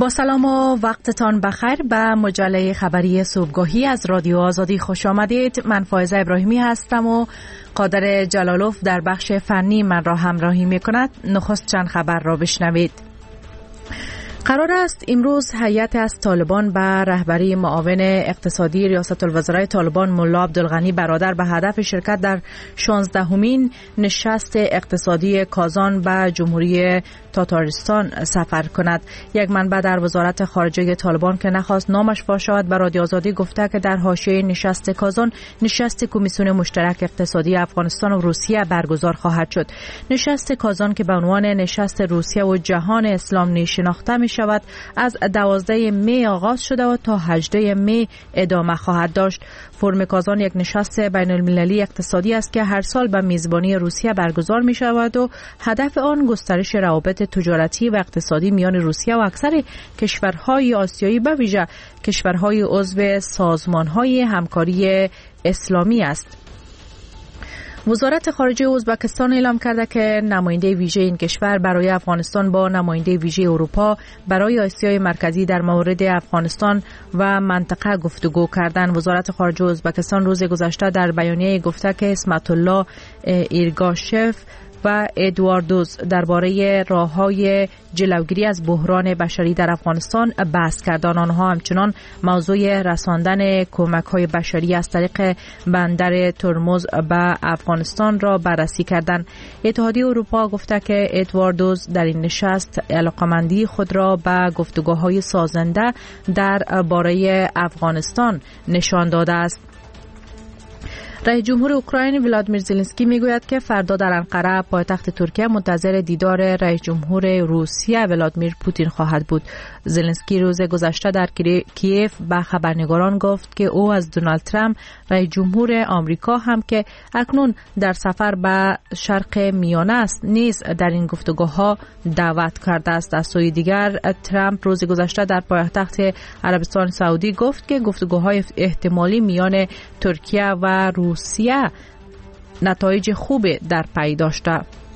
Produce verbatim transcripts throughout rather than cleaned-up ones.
با سلام و وقتتان بخیر. به مجله خبری صبحگاهی از رادیو آزادی خوش آمدید. من فائزه ابراهیمی هستم و قادر جلالوف در بخش فنی من را همراهی می کند. نخست چند خبر را بشنوید. قرار است امروز هیئت از طالبان به رهبری معاون اقتصادی ریاست الوزرای طالبان ملا عبدالغنی برادر به هدف شرکت در شانزدهمین نشست اقتصادی کازان به جمهوری تاتارستان سفر کند. یک منبع در وزارت خارجه طالبان که نخواست نامش فاش شود به رادیو آزادی گفته که در حاشیه نشست کازان نشست کمیسیون مشترک اقتصادی افغانستان و روسیه برگزار خواهد شد. نشست کازان که به عنوان نشست روسیه و جهان اسلام نیز شناخته می شود از دوازده می آغاز شده و تا هجده می ادامه خواهد داشت. فرم کازان یک نشست بین المللی اقتصادی است که هر سال به میزبانی روسیه برگزار می شود و هدف آن گسترش روابط تجارتی و اقتصادی میان روسیه و اکثر کشورهای آسیایی به ویژه کشورهای عضو سازمانهای همکاری اسلامی است. وزارت خارجه ازبکستان اعلام کرده که نماینده ویژه این کشور برای افغانستان با نماینده ویژه اروپا برای آسیای مرکزی در مورد افغانستان و منطقه گفتگو کردند. وزارت خارجه ازبکستان روز گذشته در بیانیه گفته که اسمت الله ایرگاشف و ادواردوز درباره راه‌های جلوگیری از بحران بشری در افغانستان بحث کردند. آنها همچنان موضوع رساندن کمک‌های بشری از طریق بندر ترمز به افغانستان را بررسی کردند. اتحادیه اروپا گفته که ادواردوز در این نشست علاقمندی خود را به گفتگوهای سازنده در باره افغانستان نشان داده است. رئیس جمهور اوکراین ولادیمیر زلنسکی میگوید که فردا در انقره پایتخت ترکیه منتظر دیدار رئیس جمهور روسیه ولادیمیر پوتین خواهد بود. زلنسکی روز گذشته در کیف به خبرنگاران گفت که او از دونالد ترامپ رئیس جمهور آمریکا هم که اکنون در سفر به شرق میانه است نیز در این گفتگوها دعوت کرده است. از سوی دیگر ترامپ روز گذشته در پایتخت عربستان سعودی گفت که گفتگوهای احتمالی میان ترکیه و روسیه نتایج خوب در پی داشته.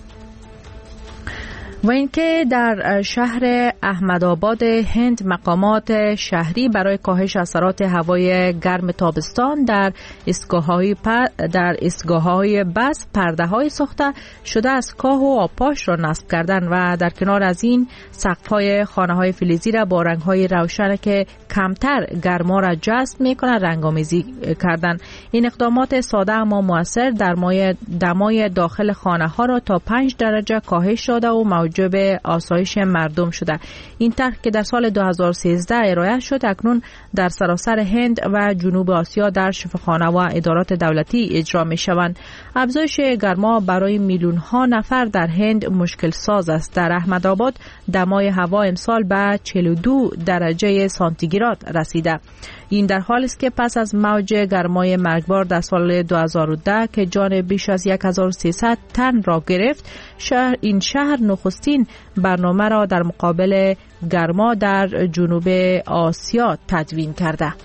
و اینکه در شهر احمدآباد هند مقامات شهری برای کاهش اثرات هوای گرم تابستان در ایستگاه‌های در ایستگاه‌های بس پرده‌های ساخته شده از کاه و آبپاش را نصب کردند و در کنار از این سقف‌های خانه‌های فلزی را با رنگ‌های روشن که کمتر گرما را جذب می‌کند رنگ‌آمیزی کردند. این اقدامات ساده اما مؤثر در دمای داخل خانه‌ها را تا پنج درجه کاهش داده و موجب آسایش مردم شده. این طرح که در سال دو هزار و سیزده ارائه شد اکنون در سراسر هند و جنوب آسیا در شفاخانه و ادارات دولتی اجرا می شوند. افزایش گرما برای میلیون ها نفر در هند مشکل ساز است. در احمدآباد دمای هوا امسال به چهل و دو درجه سانتیگراد رسیده. این در حالی است که پس از موج گرمای مرگبار در سال دو هزار و ده که جان بیش از هزار و سیصد تن را گرفت، شهر این شهر نخستین برنامه را در مقابل گرما در جنوب آسیا تدوین کرده.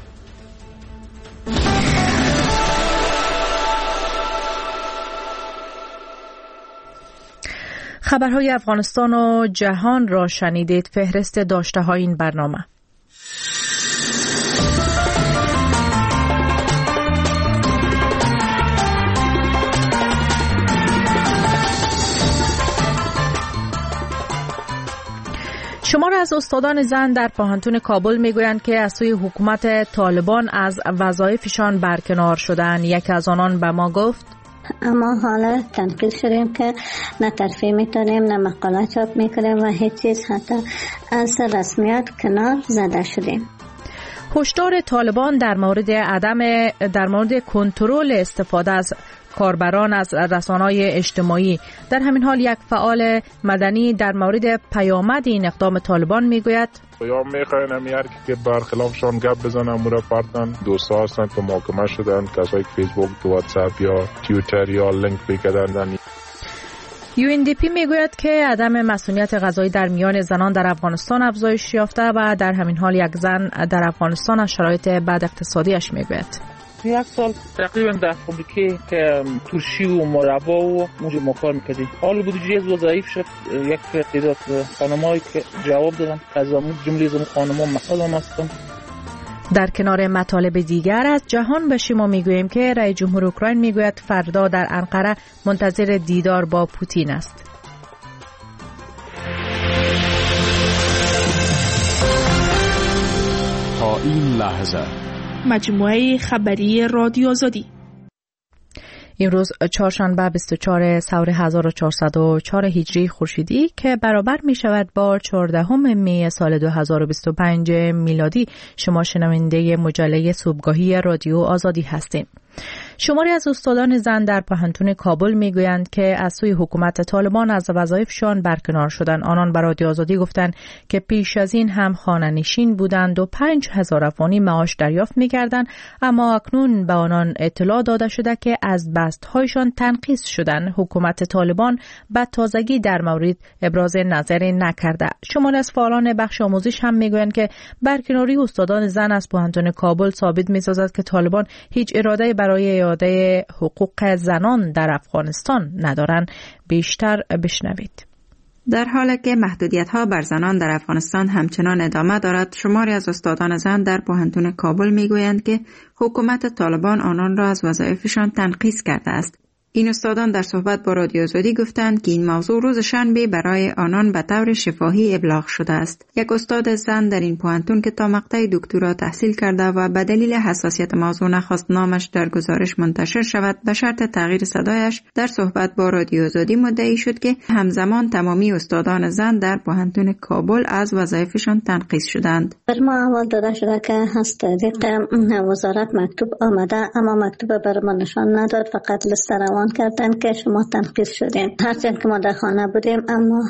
خبرهای افغانستان و جهان را شنیدید. فهرست داشته های این برنامه. شمار از استادان زن در پوهنتون کابل میگویند که از سوی حکومت طالبان از وظایفشان برکنار شدند. یکی از آنان به ما گفت اما حالا تنقیل شدیم که نه ترفیع میتونیم نه مقاله چاپ میکنیم و هیچ چیز، حتی از رسمیت کنار زده شدیم. هشدار طالبان در مورد عدم در مورد کنترل استفاده از کاربران از رسانه‌های اجتماعی. در همین حال یک فعال مدنی در مورد پیامد این اقدام طالبان میگوید یا میخواین همیار که برخلافشان گپ بزنن مرا پارتن دوستا هستن که محاکمه شدن، کسایی که فیسبوک، واتساپ یا توییتر یا لینک بکردن. یو ان دی پی میگوید که عدم مسئولیت قضایی در میان زنان در افغانستان افزایش یافته و در همین حال یک زن در افغانستان از شرایط بد اقتصادیش میگوید. یک سال تقریبا در فابریکه که ترشی و مربا و موجب ما کار میکردیم. حال بودجه از وظایف شد، یک تعداد خانمایی که جواب دادن از جمله از خانم‌ها مسئول هم هستن. در کنار مطالب دیگر از جهان به شما میگوییم که رئیس جمهور اوکراین میگوید فردا در انقره منتظر دیدار با پوتین است. تا این لحظه مجموعه خبری رادیو آزادی. امروز چهارشنبه بیست و چهارم سور هزار و چهارصد و چهار هجری خورشیدی که برابر می شود با چهاردهم می سال دو هزار و بیست و پنج میلادی. شما شنونده مجله صبحگاهی رادیو آزادی هستید. شماری از استادان زن در پانتون کابل میگویند که از سوی حکومت طالبان از وظایفشان برکنار شدند. آنان به رادیو آزادی گفتند که پیش از این هم خانه‌نشین بودند و پنج هزار افغانی معاش دریافت می‌کردند، اما اکنون به آنان اطلاع داده شده که از بست‌هایشان تنقیص شدند. حکومت طالبان به تازگی در مورد ابراز نظری نکرده. شماری از فعالان بخش آموزش هم میگویند که برکناری استادان زن از پانتون کابل ثابت می‌سازد که طالبان هیچ اراده برای اعاده حقوق زنان در افغانستان ندارند. بیشتر بشنوید. در حالی که محدودیت‌ها بر زنان در افغانستان همچنان ادامه دارد، شماری از استادان زن در پوهنتون کابل میگویند که حکومت طالبان آنان را از وظایفشان تنقیص کرده است. این استادان در صحبت با رادیو آزادی گفتند که این موضوع روز شنبه برای آنان به طور شفاهی ابلاغ شده است. یک استاد زن در این پوهنتون که تا مقطع دکترا تحصیل کرده و به دلیل حساسیت موضوع نخواست نامش در گزارش منتشر شود، به شرط تغییر صدایش در صحبت با رادیو آزادی مدعی شد که همزمان تمامی استادان زن در پوهنتون کابل از وظایفشان تنقیص شدند. بر ما اول داده شده که هست دیگه وزارت مکتوب آمده، اما مکتوب بر ما نشان نداد، فقط لیست روان کردن که شما تنقیص شدین. هرچند که ما در خانه بودیم اما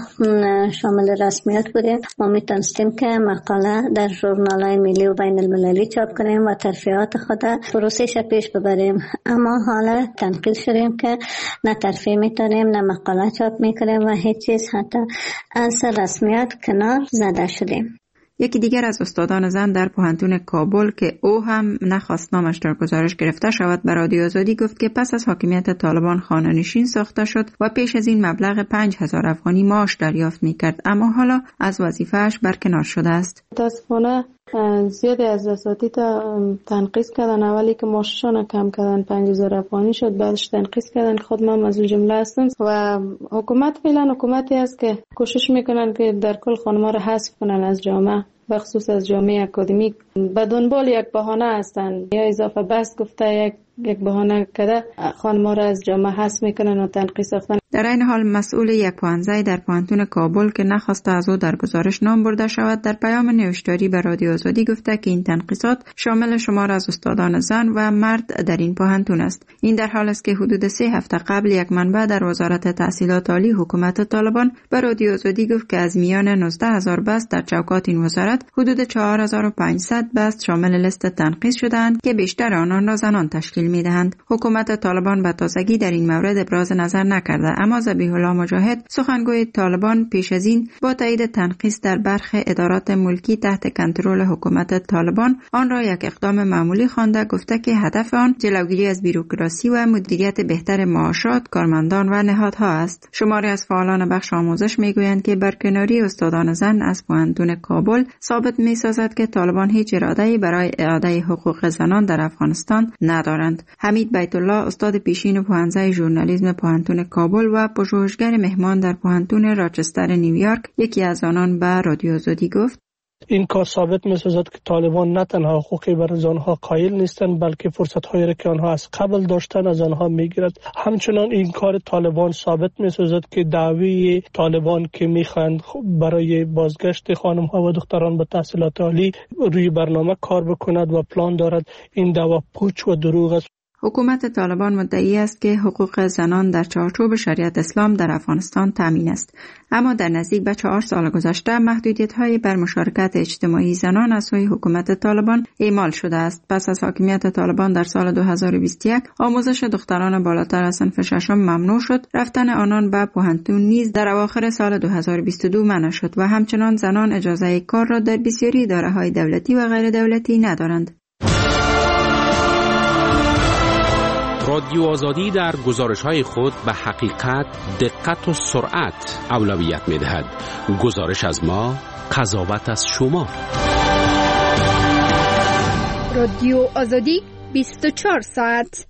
شامل رسمیات بودیم، ما میتونستیم که مقاله در ژورنال‌های ملی و بین المللی چاپ کنیم و ترفیعات خود پروسش پیش ببریم، اما حالا تنقیص شدیم که نه ترفیع میتونیم نه مقاله چاپ میکنیم و هیچ چیز، حتی از رسمیات کنار زده شدیم. یکی دیگر از استادان زن در پوهنتون کابل که او هم نخواست نامش در گزارش گرفته شود به رادیو آزادی گفت که پس از حاکمیت طالبان خانه‌نشین ساخته شد و پیش از این مبلغ پنج هزار افغانی معاش دریافت میکرد، اما حالا از وظیفه‌اش برکنار شده است. متاسفانه زیادی از اساتید تنقیص کردن، اولی که معاششان کم کردن پنج هزار افغانی شد، بعدش تنقیص کردن که خود من از اون جمله هستم و حکومت فعلا حکومتی است که کوشش میکنن که در کل خانم‌ها را حذف کنن از جامعه، به خصوص از جامعه اکادمیک. به دنبال یک بهانه هستند، یا اضافه بس گفته یک یک بهانه کرده خانم‌ها را از جامعه حذف میکنن و تنقیص ساختن. در این حال مسئول یک پوهنځی در پوهنتون کابل که نخواسته از او در گزارش نام برده شود در پیام نوشتاری به رادیو آزادی گفته که این تنقیصات شامل شمار از استادان زن و مرد در این پوهنتون است. این در حال است که حدود سه هفته قبل یک منبع در وزارت تحصیلات عالی حکومت طالبان به رادیو آزادی گفت که از میان نوزده هزار بست در چوکات این وزارت حدود چهار هزار و پانصد بست شامل لیست تنقیص شدند که بیشتر آنان را زنان تشکیل می‌دهند. حکومت طالبان به تازگی در این مورد ابراز نظر نکرده، اما ذبیح الله مجاهد سخنگوی طالبان پیش از این با تایید تنقیص در برخی ادارات ملکی تحت کنترل حکومت طالبان آن را یک اقدام معمولی خوانده، گفته که هدف آن جلوگیری از بیروکراسی و مدیریت بهتر معاشات کارمندان و نهادها است. شماری از فعالان بخش آموزش میگویند که برکناری استادان زن از پوهنتون کابل ثابت می‌سازد که طالبان هیچ اراده‌ای برای اعاده حقوق زنان در افغانستان ندارند. حمید بیت الله استاد پیشین پوهنځی ژورنالیسم پوهنتون کابل و پژوهشگر مهمان در پوهنتون راچستر نیویورک یکی از آنان به رادیو آزادی گفت این کار ثابت می‌سازد که طالبان نه تنها حقوقی برای آنها قائل نیستند بلکه فرصت‌هایی را که آنها از قبل داشتن از آنها می‌گیرد. همچنان این کار طالبان ثابت می‌سازد که دعوی طالبان که می‌خواهند برای بازگشت خانم‌ها و دختران به تحصیلات عالی روی برنامه کار بکند و پلان دارد، این دعوا پوچ و دروغ است. حکومت طالبان مدعی است که حقوق زنان در چارچوب شریعت اسلام در افغانستان تامین است، اما در نزدیک به چهار سال گذشته محدودیت‌های بر مشارکت اجتماعی زنان از سوی حکومت طالبان اعمال شده است. پس از حاکمیت طالبان در سال دو هزار و بیست و یک آموزش دختران بالاتر از صنف ششم ممنوع شد، رفتن آنان به پوهنتون نیز در اواخر سال دو هزار و بیست و دو منع شد و همچنان زنان اجازه کار را در بسیاری اداره‌های دولتی و غیر دولتی ندارند. رادیو آزادی در گزارش‌های خود به حقیقت، دقت و سرعت اولویت می‌دهد. گزارش از ما، قضاوت از شما. رادیو آزادی بیست و چهار ساعت.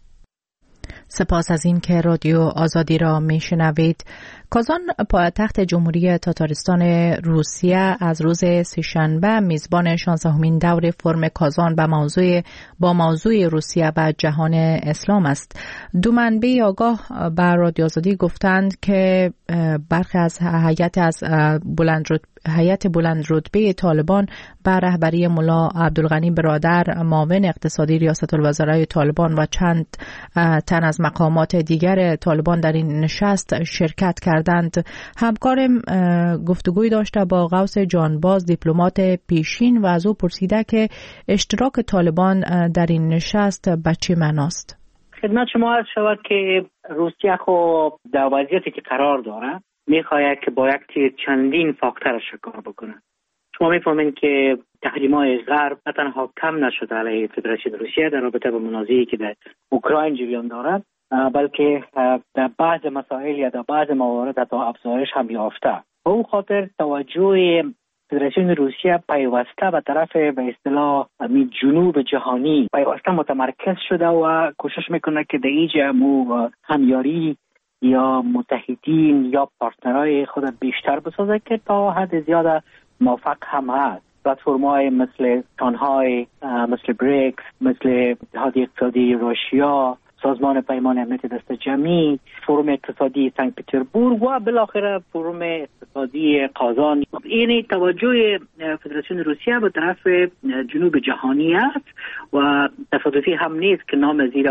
سپاس از این که رادیو آزادی را میشنوید. کازان، پایتخت جمهوری تاتارستان روسیه، از روز سه‌شنبه میزبان شانزدهمین دور فرم کازان با موضوع با موضوع روسیه و جهان اسلام است. دو منبع آگاه به رادیو آزادی گفتند که برخی از هیئت از بلند رتبه هیئت بلند رتبه طالبان به رهبری ملا عبدالغنی برادر، معاون اقتصادی ریاست الوزرای طالبان و چند تن از مقامات دیگر طالبان در این نشست شرکت کردند. همکارم گفتگوی داشته با غوث جانباز، دیپلمات پیشین، و از او پرسیده که اشتراک طالبان در این نشست به چه معناست؟ خدمت شما عرض شود که روسیه خو در وضعیتی که قرار داره میخواهد که با یک چندین فاکتور شکار بکنه. شما میفهمین که تحریم‌های غرب نه تنها کم نشده علیه فدراسیون روسیه در رابطه با منازعه‌ای که در اوکراین جریان دارد، بلکه در بعض مسائل یا در بعض موارد حتی افزایش هم یافته. به اون خاطر توجه فدراسیون روسیه پیوسته به طرف به اصطلاح جنوب جهانی پیوسته متمرکز شده و کوشش میکنه که در اینجا مو همیاری یا متحدین یا پارتنرهای خود بیشتر بسازه که تا حد زیاده موفق هم هست. پلتفرم‌های مثل شانگهای، مثل بریکس، مثل اتحادیه اقتصادی روسیه، سازمان پیمان امنیت دست جمعی، فروم اقتصادی سنت پترزبورگ و بالاخره فروم اقتصادی قازان. این توجه فدراسیون روسیه به طرف جنوب جهانی است و تصادفی هم نیست که نام زیر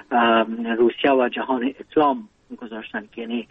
روسیه و جهان اسلام گذاشتن، که یعنی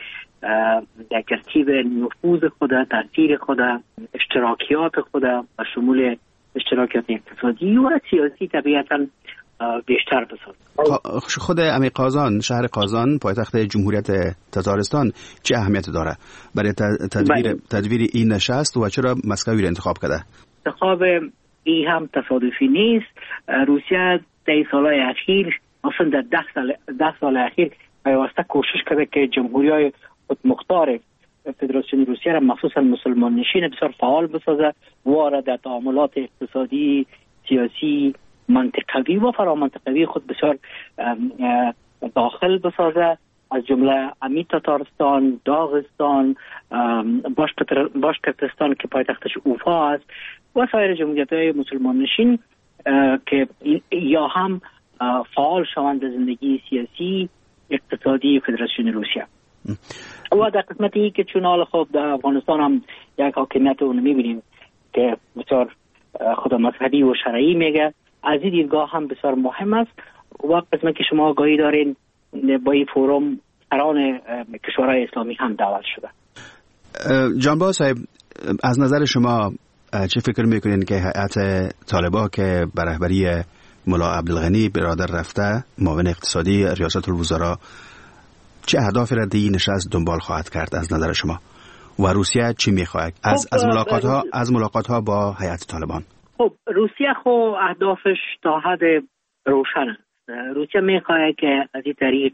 در ترتیب نفوذ خود، تاثیر خود، اشتراکیات خود و شمول اشتراکیات اقتصادی و سیاسی طبیعتاً بیشتر بساز. خود امی قازان، شهر قازان پایتخت جمهوریت تاتارستان چه اهمیت داره برای تدبیر تدبیر این نشست و چرا مسکوی را انتخاب کرده؟ انتخاب این هم تصادفی نیست. روسیه در سالهای اخیر، اصلا در ده سال ده سال اخیر پیوسته کوشش کرده که جمهوری‌های خودمختار فدراسیون روسیه را مخصوصا مسلمان نشین بسیار فعال بسازه و در تعاملات اقتصادی، سیاسی، منطقوی و فرامنطقوی خود بسیار داخل بسازه، از جمله امی تاتارستان، داغستان، باشکرتستان که پایتختش اوفا است و سایر جمهوریت‌های مسلمان نشین که یا هم فعال شوند در زندگی سیاسی اقتصادی فدراسیون روسیه. و در قسمتی که چون حال خود در افغانستان هم یک حاکمیت رو میبینیم که بسیار خود مذهبی و شرعی میگه، از این دیدگاه هم بسیار مهم است. و قسمتی که شما آگاهی دارین با این فوروم سران کشورهای اسلامی هم دعوت شده. جانباز صاحب، از نظر شما چه فکر میکنین که هیئت طالبان که به رهبری ملا عبدالغنی برادر رفته، معاون اقتصادی ریاست الوزراء، چه اهدافی را در این نشست دنبال خواهد کرد از نظر شما؟ و روسیه چی میخواهد از از ملاقات ها از ملاقات ها با هیئت طالبان؟ خب روسیه خو اهدافش تا حد روشن است. روسیه میخواهد که از این طریق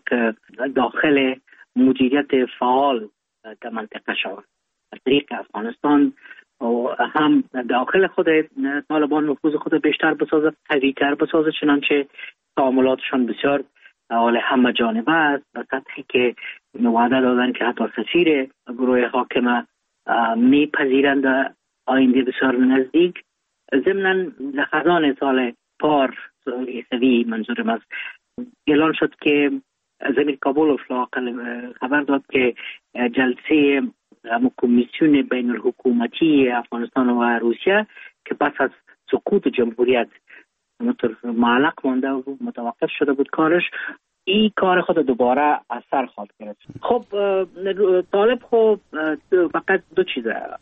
داخل مدیریت فعال در منطقه شود. از طریق افغانستان و هم داخل خود طالبان نفوذ خود بیشتر بسازه، قوی‌تر بسازه، چنانچه تعاملاتشان بسیار حال همه جانبه است و سطحی که وعده دادن که حتی سفیر گروه حاکمه میپذیرند آینده بسیار نزدیک. ضمناً در خزان سال پار عیسوی منظورم است اعلان شد که زمین کابل خبر داد که جلسه کمیسیون بین الحکومتی افغانستان و روسیه که پس از سقوط جمهوریت معلق مانده و متوقف شده بود کارش، این کار خود دوباره از سر خواهد گرفت. خب طالب خب فقط دو چیز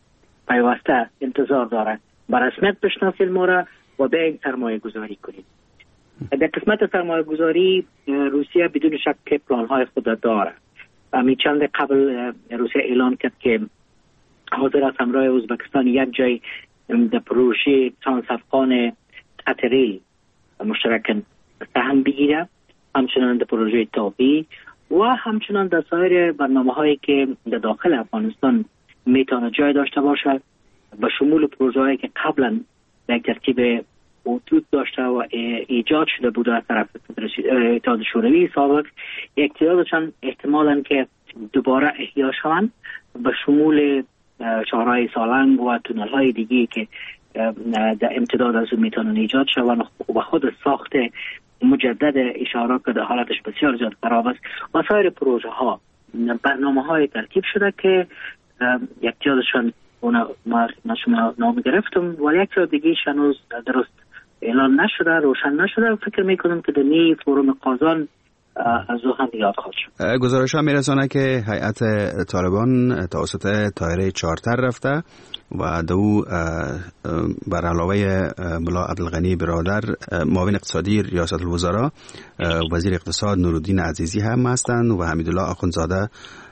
پیوسته انتظار داره: به رسمیت بشناسید ما را و به این سرمایه گذاری کنید. در قسمت سرمایه گذاری روسیه بدون شک پلان های خود داره. همین چند قبل روسیه اعلان کرد که حاضر است همراه ازبکستان یک جای در پروژه ترانس افغان قطری مشترکاً سهم بگیره همچنان در پروژه تابی و همچنان در سایر برنامه هایی که در داخل افغانستان میتونه جای داشته باشد، به شمول پروژه هایی که قبلا در ترتیب وجود داشته و ایجاد شده بوده از طرف اتحاد شوروی سابق، اقتدارشان احتمالاً که دوباره احیا شوند، به شمول شهرهای سالنگ و تونل های دیگی که در امتداد از اون میتونن ایجاد شوند و خود ساخت مجدد اشاره که در حالتش بسیار زیاد خراب است و سایر پروژه ها برنامه های ترتیب شده که یک جادشان ما شما نام گرفتم و یک جا دیگه هنوز درست اعلان نشده، روشن نشده. فکر میکنم که در نی فروم قازان از او هم یاد خواهد شد. گزارش ها میرسانه که هیئت طالبان توسط طایره چارتر رفته و دو بر علاوه ملا عبدالغنی برادر معاون اقتصادی ریاست الوزراء، وزیر اقتصاد نورالدین عزیزی هم هستند و حمیدالله آخوندزاده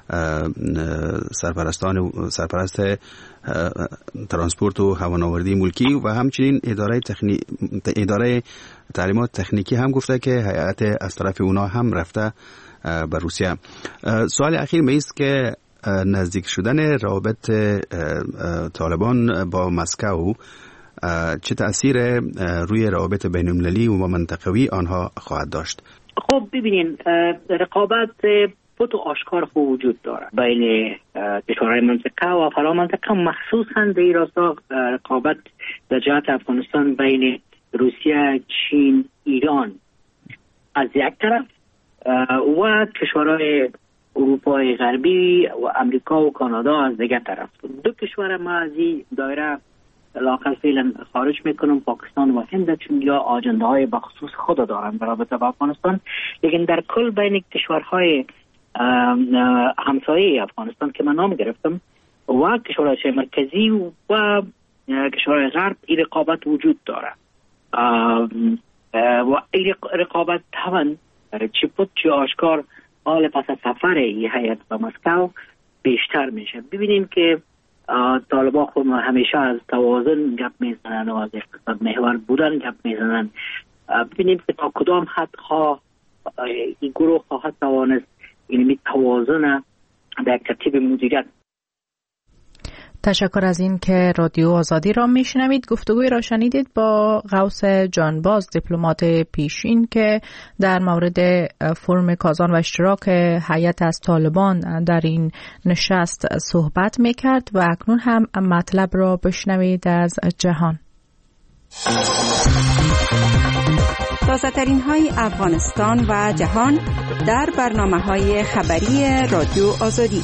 سرپرستان سرپرست ترانسپورت و هوانوردی ملکی و همچنین اداره تخنی... اداره تعلیمات تکنیکی هم گفته که هیئت از طرف اونا هم رفته به روسیه. سوال اخیر می است که نزدیک شدن روابط طالبان با مسکو چه تأثیر روی روابط بین المللی و منطقوی آنها خواهد داشت؟ خب ببینین، رقابت خود آشکار خود وجود داره بین کشورهای منطقه و فرا منطقه، مخصوصا در این راستا رقابت در جهت افغانستان بین روسیه، چین، ایران از یک طرف و کشورهای اروپای غربی و امریکا و کانادا از دیگر طرف. دو کشور ما از این دایره لااقل فعلا خارج میکنم، پاکستان و هند، چون یا آجنده های بخصوص خود دارن برابر با افغانستان، لیکن در کل بین کشورهای همسایه افغانستان که من نام گرفتم و کشورهای مرکزی و کشورهای غرب این رقابت وجود داره و این رقابت طبعا چی پود چی آشکار حال پس از سفر این هیئت به مسکو بیشتر میشه. ببینیم که طالبان خود همیشه از توازن گپ میزنن و از اقتصاد محور بودن گپ میزنن. ببینیم که تا کدام حد خواه این گروه خواهد توانست این توازن در ترتیب مدیریت. تشکر از این که رادیو آزادی را میشنوید. گفتگوی را شنیدید با غوث جانباز، دیپلمات پیشین که در مورد فرم کازان و اشتراک هیئت از طالبان در این نشست صحبت میکرد و اکنون هم مطلب را بشنوید از جهان. تازه‌ترین های افغانستان و جهان در برنامه‌های خبری رادیو آزادی.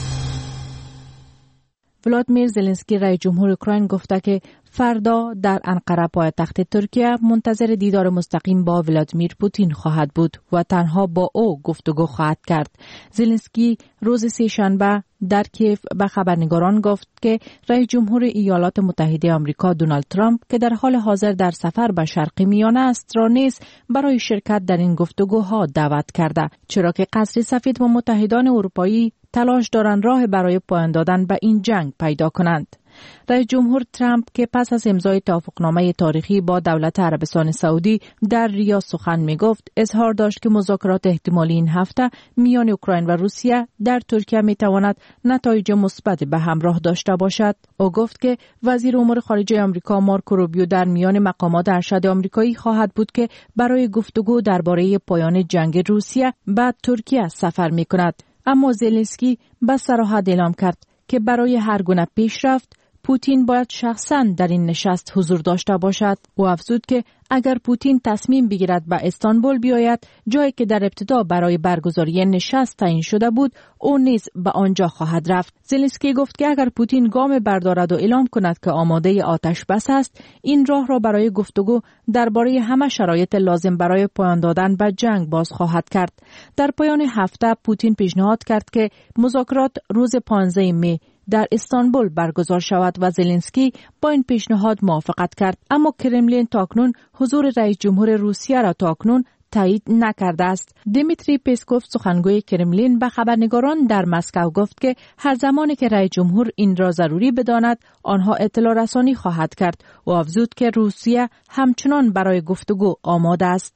ولادیمیر زلنسکی رئیس جمهور اوکراین گفته که فردا در انقره پایتخت ترکیه منتظر دیدار مستقیم با ولادیمیر پوتین خواهد بود و تنها با او گفتگو خواهد کرد. زلنسکی روز سه‌شنبه در کیف به خبرنگاران گفت که رئیس جمهور ایالات متحده آمریکا دونالد ترامپ که در حال حاضر در سفر به شرق میانه است را نیز برای شرکت در این گفتگوها دعوت کرده، چرا که قصر سفید و متحدان اروپایی تلاش دارند راه برای پایان دادن به این جنگ پیدا کنند. رئیس جمهور ترامپ که پس از امضای توافقنامه تاریخی با دولت عربستان سعودی در ریاض سخن می گفت، اظهار داشت که مذاکرات احتمالی این هفته میان اوکراین و روسیه در ترکیه می تواند نتایج مثبت به همراه داشته باشد. او گفت که وزیر امور خارجه آمریکا مارکو روبیو در میان مقامات ارشد آمریکایی خواهد بود که برای گفتگو درباره پایان جنگ روسیه به ترکیه سفر می کند. اما زلنسکی به صراحت اعلام کرد که برای هر گونه پیشرفت پوتین باید شخصاً در این نشست حضور داشته باشد. او افزود که اگر پوتین تصمیم بگیرد به استانبول بیاید، جایی که در ابتدا برای برگزاری نشست تعیین شده بود، او نیز به آنجا خواهد رفت. زلنسکی گفت که اگر پوتین گام بردارد و اعلام کند که آماده آتش بس است، این راه را برای گفتگو درباره همه شرایط لازم برای پایان دادن به جنگ باز خواهد کرد. در پایان هفته پوتین پیشنهاد کرد که مذاکرات روز پانزده می در استانبول برگزار شود و زلنسکی با این پیشنهاد موافقت کرد، اما کرملین تاکنون حضور رئیس جمهور روسیه را تاکنون تایید نکرده است. دیمیتری پسکوف سخنگوی کرملین به خبرنگاران در مسکو گفت که هر زمانی که رئیس جمهور این را ضروری بداند، آنها اطلاع رسانی خواهد کرد و افزود که روسیه همچنان برای گفتگو آماده است.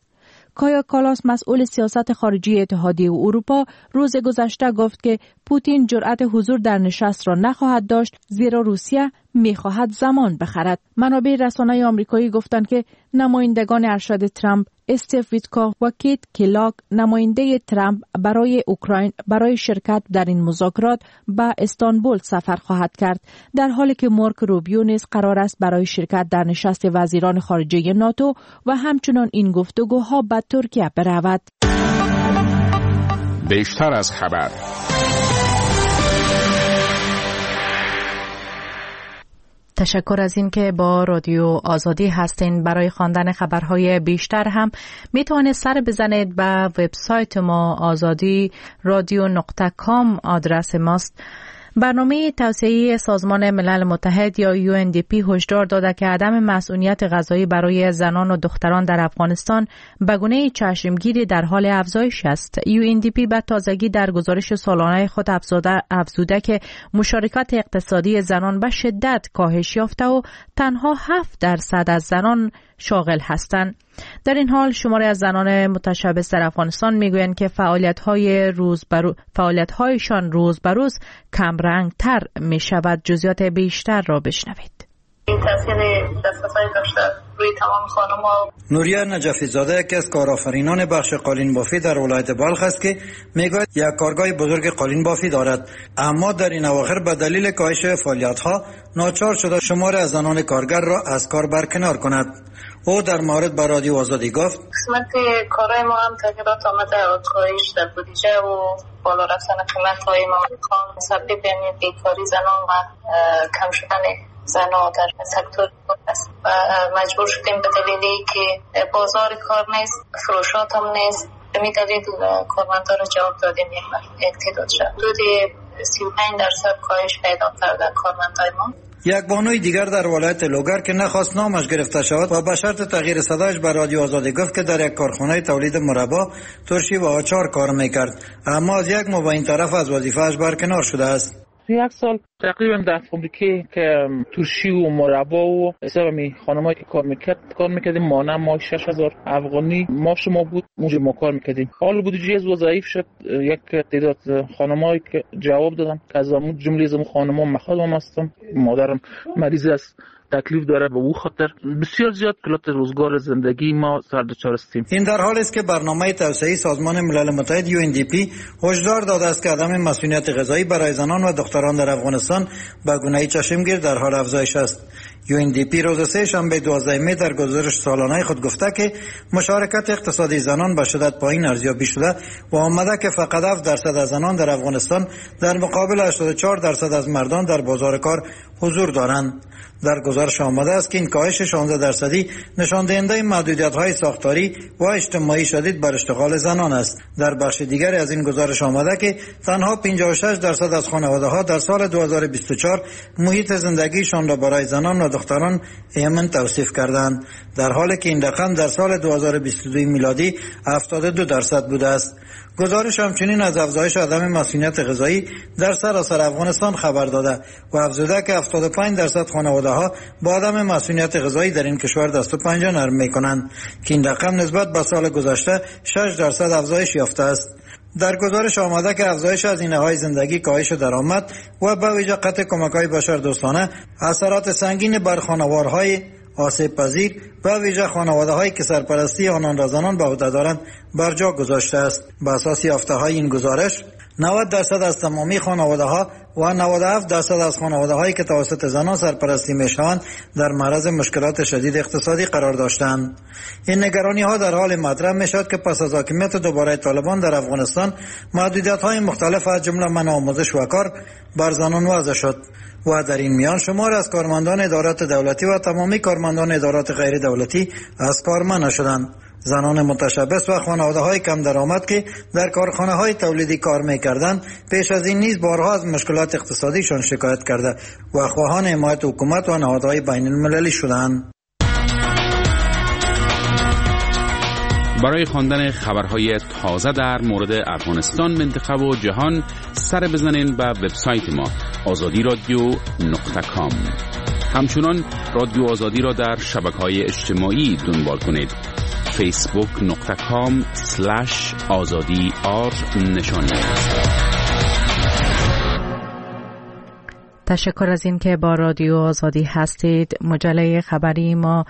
کایا کالاس مسئول سیاست خارجی اتحادیه اروپا روز گذشته گفت که پوتین جرأت حضور در نشست را نخواهد داشت زیرا روسیه می‌خواهد زمان بخرد. منابع رسانه‌ای آمریکایی گفتند که نمایندگان ارشد ترامپ استیف ویتکوف و کیت کلاک نماینده ترامپ برای اوکراین برای شرکت در این مذاکرات به استانبول سفر خواهد کرد، در حالی که مارک روبیو نیز قرار است برای شرکت در نشست وزیران خارجه ناتو و همچنان این گفتگوها به ترکیه برود. بیشتر از خبر. تشکر از این که با رادیو آزادی هستین. برای خواندن خبرهای بیشتر هم میتونید سر بزنید به وبسایت ما آزادی رادیو نقطه کام آدرس ماست. برنامه توسعه سازمان ملل متحد یا یو ان دی پی هشدار داده که عدم مسئولیت غذایی برای زنان و دختران در افغانستان به گونه چشمگیری در حال افزایش است. یو ان دی پی به تازگی در گزارش سالانه خود افزوده, افزوده که مشارکت اقتصادی زنان به شدت کاهش یافته و تنها هفت درصد از زنان شاغل هستند. در این حال شماری از زنان متشبث در افغانستان میگویند که فعالیت‌های روز برو... فعالیت‌هایشان روز به روز کم رنگ‌تر می‌شود. جزئیات بیشتر را بشنوید. این تاثیر دسترسی داشته روی تمام خانم‌ها. نوریه نجفی زاده یکی از کارآفرینان بخش قالین بافی در ولایت بلخ است که میگوید یک کارگاه بزرگ قالین بافی دارد، اما در این اواخر به دلیل کاهش فعالیت‌ها ناچار شده شمار از زنان کارگر را از کار برکنار کند. او در مورد با رادیو آزادی گفت قسمت کارهای ما هم تغییرات آمده، کاهش در بودجه و بالا رفتن قیمت‌های مملکان سبب یعنی بیکاری زنان و کم شدن زنان در سکتور است و مجبور شدیم به دلیلی که بازار کار نیست، فروشات هم نیست، به می دلیل کارمندان را جواب دادیم یک تعداد شد حدود سی و پنج درصد کاهش پیدا کرده کارمندای ما. یک بانوی دیگر در ولایت لوگر که نخواست نامش گرفته شود و به شرط تغییر صدایش به رادیو آزادی گفت که در یک کارخانه تولید مربا، ترشی و آچار کار میکرد، اما از یک ماه این طرف از وظیفه‌اش برکنار شده است. یک سال تقریبا در فابریکه که ترشی و مربا و حساب می خانمایی که کار میکرد کار میکردیم، مانه ما شش هزار افغانی ماش ما بود، اونجا ما کار میکردیم. حال بودجه از ضعیف شد، یک تعداد خانمایی که جواب دادم که از اون جمله از اون خانما مخالفم هستم، مادرم مریض است، تکلیف داره، به او خاطر بسیار زیاد کلات روزگار زندگی ما سر دچار هستیم. این در حالی است که برنامه توسعه سازمان ملل متحد یو ان دی پی هشدار داده است که عدم مسئولیت غذایی برای زنان و دختران در افغانستان به گونه‌ای چشمگیر در حال افزایش است. یو ان دی پی روز سه شنبه دوازده می در گزارش سالانه خود گفته که مشارکت اقتصادی زنان به شدت پایین ارزیابی شده و آمده که فقط هفت درصد از زنان در افغانستان در مقابل هشتاد و چهار درصد از مردان در بازار کار حضور دارند. در گزارش آمده است که این کاهش شانزده درصدی نشان دهنده محدودیت‌های ساختاری و اجتماعی شدید بر اشتغال زنان است. در بخش دیگری از این گزارش آمده که تنها پنجاه و شش درصد از خانواده‌ها در سال دو هزار و بیست و چهار محیط زندگیشان را برای زنان و دختران ایمن توصیف کردند، در حالی که این رقم در سال دو هزار و بیست و دو میلادی هفتاد و دو درصد بوده است. گزارش همچنین از افزایش عدم مسئولیت غذایی در سراسر افغانستان خبر داده و افزوده که هفتاد و پنج درصد خانواده‌ها با عدم مسئولیت غذایی در این کشور دست و پنجه نرم می‌کنند که این رقم نسبت به سال گذشته شش درصد افزایش یافته است. در گزارش آمده که افزایش هزینه‌های زندگی، کاهش درآمد و به ویژه قطع کمک‌های بشردوستانه اثرات سنگین بر خانوارهای آسیب پذیر و ویژه خانواده‌هایی که سرپرستی آنان را زنان به عهده دارند بر جا گذاشته است. به اساس یافته‌های این گزارش نود درصد از تمامی خانواده‌ها و نود و هفت درصد از خانواده‌هایی که توسط زنان سرپرستی می‌شوند در معرض مشکلات شدید اقتصادی قرار داشتند. این نگرانی‌ها در حال مطرح می‌شد که پس از حاکمیت دوباره طالبان در افغانستان محدودیت‌های مختلف از جمله منع آموزش و کار بر زنان وضع شد و در این میان شمار از کارمندان ادارات دولتی و تمامی کارمندان ادارات غیر دولتی از کار منع شدند. زنان متشبث و خانواده‌های کم درآمد که در کارخانه‌های تولیدی کار می‌کردند پیش از این نیز بارها از مشکلات اقتصادیشان شکایت کرده و خواهان حمایت حکومت و نهادهای بین‌المللی شدند. برای خواندن خبرهای تازه در مورد افغانستان، منطقه و جهان سر بزنین به وبسایت ما آزادی رادیو نقطه کام. همچنان رادیو آزادی را در شبکه‌های اجتماعی دنبال کنید: فیسبوک نقطه کام سلش آزادی آر نشانی است. تشکر از این که با رادیو آزادی هستید. مجله خبری ما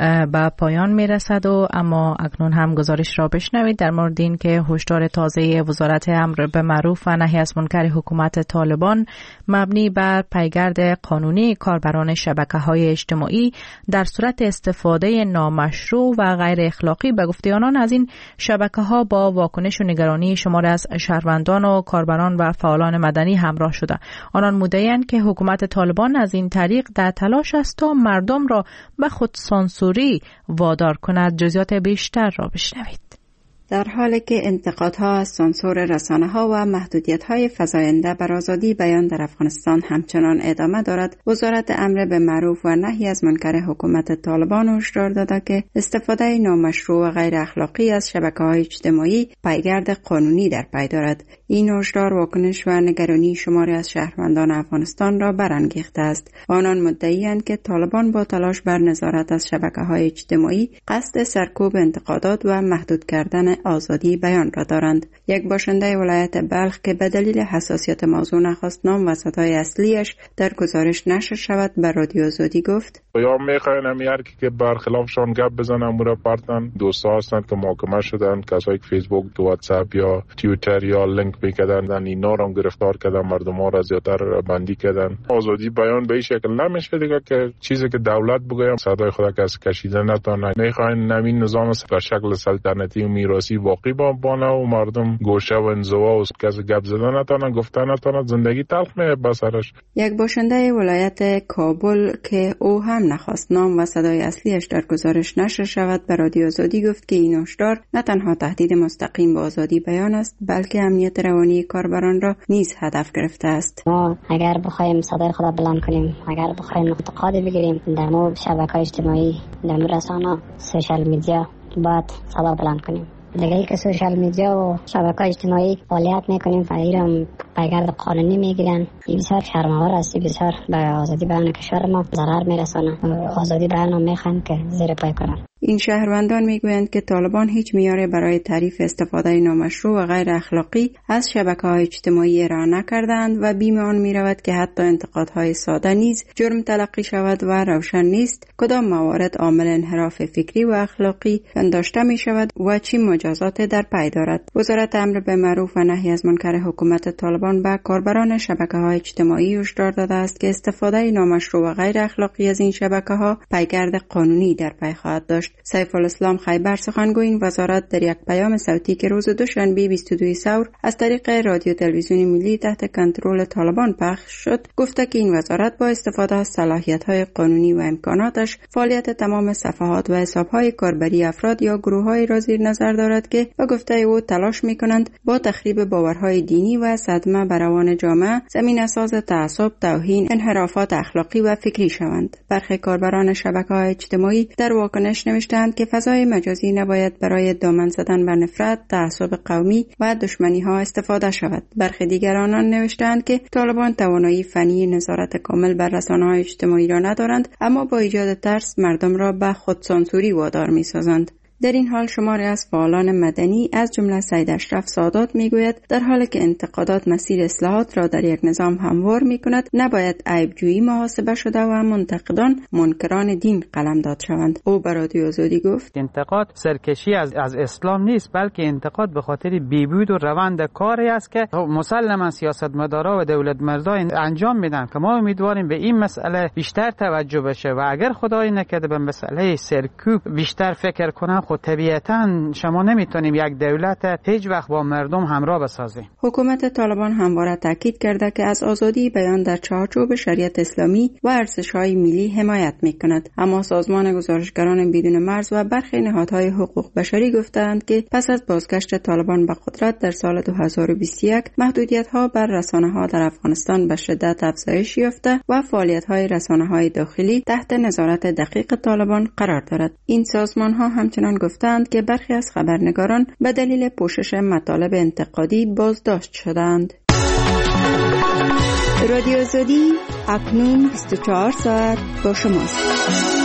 به پایان می رسد و اما اکنون هم گزارش را بشنوید در مورد این که هشدار تازه وزارت امر به معروف و نهی از منکر حکومت طالبان مبنی بر پیگرد قانونی کاربران شبکه‌های اجتماعی در صورت استفاده نامشروع و غیر اخلاقی به گفته آنان از این شبکه‌ها با واکنش و نگرانی شماری از شهروندان و کاربران و فعالان مدنی همراه شده. آنان مدعی‌اند که حکومت طالبان از این طریق در تلاش است تا مردم را به خود سانسوری وادار کند. جزئیات بیشتر را بشنوید. در حالی که انتقادها از سانسور رسانه‌ها و محدودیت‌های فزاینده بر آزادی بیان در افغانستان همچنان ادامه دارد، وزارت امر به معروف و نهی از منکر حکومت طالبان هشدار داده که استفاده نامشروع و غیر اخلاقی از شبکه‌های اجتماعی پیگرد قانونی در پی دارد. این هشدار واکنش و نگرانی شماری از شهروندان افغانستان را برانگیخته است. آنان مدعی‌اند که طالبان با تلاش بر نظارت از شبکه‌های اجتماعی قصد سرکوب انتقادات و محدود کردن آزادی بیان را دارند. یک باشنده ولایت بلخ که به دلیل حساسیت موضوع نخواست نام و صدای اصلیش در گزارش نشر شود به رادیو آزادی گفت: یا میخواین همیار که برخلافشان گپ بزنن مورا پارتن دوستا هستند که محاکمه شدن، کسایی که فیسبوک، واتساپ یا توییتر یا لینک میکردن اینا را گرفتار کردن، مردم ها را زیادتر بندی کردن. آزادی بیان به این شکل نمیشه دیگه که چیزی که دولت بگه صدای خود کس کشیده نتونه. میخواین نمین نظام به شکل سلطنتی و میراثی واقعی بانه و مردم گوشه و انزوا و کس گپ زدن نتونه، گفتن نتونه، زندگی تلخ میه بسرش. یک باشنده ولایت کابل که او هم نخواست نام و صدای اصلیش در گزارش نشر شود به رادیو آزادی گفت که این هشدار نه تنها تهدید مستقیم به آزادی بیان است بلکه امنیت روانی کاربران را نیز هدف گرفته است. ما اگر بخوایم صدای خود بلند کنیم، اگر بخوایم انتقاد بگیریم در مورد شبکه‌های اجتماعی، در مورد رسانه، سوشال میدیا، باید صدا بلند کنیم. دیگه ای که سوشال میدیا و شبکه‌های اجتماعی فعالیت میکنیم و ایران پیگرد قانونی میگیرن، این بسیار شرم‌آور است، بسیار به آزادی بیان کشور ما ضرر میرسونه. آزادی بیان میخوان که زیر پای کنن. این شهروندان میگویند که طالبان هیچ معیاری برای تعریف استفاده نامشروع و غیر اخلاقی از شبکه‌های اجتماعی ارائه نکردند و بیم آن میرود که حتی انتقادهای ساده نیز جرم تلقی شود و روشن نیست کدام موارد عامل انحراف فکری و اخلاقی پنداشته می شود و چی مجازات در پی دارد. وزارت امر به معروف و نهی از منکر حکومت طالبان به کاربران شبکه‌های اجتماعی هشدار داده است که استفاده نامشروع و غیر اخلاقی از این شبکه‌ها پیگرد قانونی در پی خواهد داشت. سیف الاسلام خیبر سخنگوی این وزارت در یک پیام صوتی که روز دوشنبه بیست و دو ثور از طریق رادیو تلویزیون ملی تحت کنترل طالبان پخش شد گفته که این وزارت با استفاده از صلاحیت‌های قانونی و امکاناتش فعالیت تمام صفحات و حساب‌های کاربری افراد یا گروه‌های را زیر نظر دارد که به گفته او تلاش می‌کنند با تخریب باورهای دینی و صدمه بر روان جامعه زمینه‌ساز تعصب، توهین، انحرافات اخلاقی و فکری شوند. برخی کاربران شبکه‌های اجتماعی در واکنش نوشتند که فضای مجازی نباید برای دامن زدن بر نفرت، تعصب قومی و دشمنی‌ها استفاده شود. برخی دیگران نوشتند که طالبان توانایی فنی نظارت کامل بر رسانه‌های اجتماعی را ندارند اما با ایجاد ترس مردم را به خودسانسوری وادار می‌سازند. در این حال شماری از فعالان مدنی از جمله سید اشرف سادات میگوید در حالی که انتقادات مسیر اصلاحات را در یک نظام هموار میکند نباید عیبجویی محاسبه شده و منتقدان منکران دین قلمداد شوند. او به رادیو آزادی گفت انتقاد سرکشی از از اسلام نیست بلکه انتقاد به خاطر بیبود و روند کاری است که مسلما سیاستمدارا و دولت مردان انجام میدن که ما امیدواریم به این مسئله بیشتر توجه بشه و اگر خدای نکرده به مسئله سرکوب بیشتر فکر کنن خود طبیعتاً شما نمیتونیم یک دولت هیچ وقت با مردم همراه بسازیم. حکومت طالبان همواره تاکید کرده که از آزادی بیان در چارچوب شریعت اسلامی و ارزش‌های ملی حمایت میکند، اما سازمان گزارشگران بدون مرز و برخی نهادهای حقوق بشری گفتند که پس از بازگشت طالبان به قدرت در سال دو هزار و بیست و یک محدودیت‌ها بر رسانه‌ها در افغانستان به شدت افزایش یافته و فعالیت‌های رسانه‌های داخلی تحت نظارت دقیق طالبان قرار دارد. این سازمان‌ها همچنان گفتند که برخی از خبرنگاران به دلیل پوشش مطالب انتقادی بازداشت شدند. رادیو آزادی اکنون بیست و چهار ساعت با شماست.